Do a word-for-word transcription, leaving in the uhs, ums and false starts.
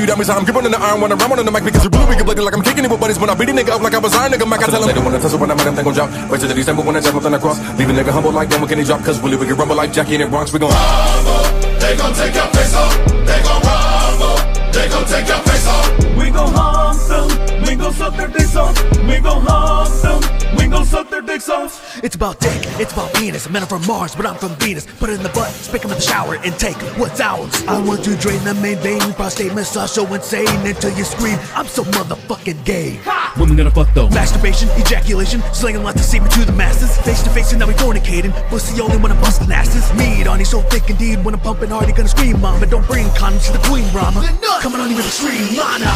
you that means I'm gripping on the iron when I'm on the mic because it's really wicked bloody like I'm kicking it with buddies when I beat a nigga up like I was iron nigga Mac. I tell them they don't wanna tussle when I'm at them, they gon' drop. Right to the December when I jump up on the cross. Leave a nigga humble like them, can he drop? Cause really we can rumble like Jackie in the Bronx. We gon' rumble, they gon' take your face off. They gon' rumble, they gon' take your face off. We gon' hump them, we gon' suck their dicks off. We gon' hump them, we gon' suck their dicks off. It's about dick, it's about penis. Men are from Mars, but I'm from Venus. Put it in the butt, spick 'em in the shower, and take what's ours. I want to drain the main vein, prostate massage so insane until you scream, I'm so motherfucking gay. Women gonna fuck though. Masturbation, ejaculation, slinging lots of semen to the masses. Face to face and now we fornicating, pussy only when I'm busting asses. Meat on you so thick indeed, when I'm pumping hard you gonna scream, mama. Don't bring condoms to the queen, Brahma. Coming on you with a scream, Lana.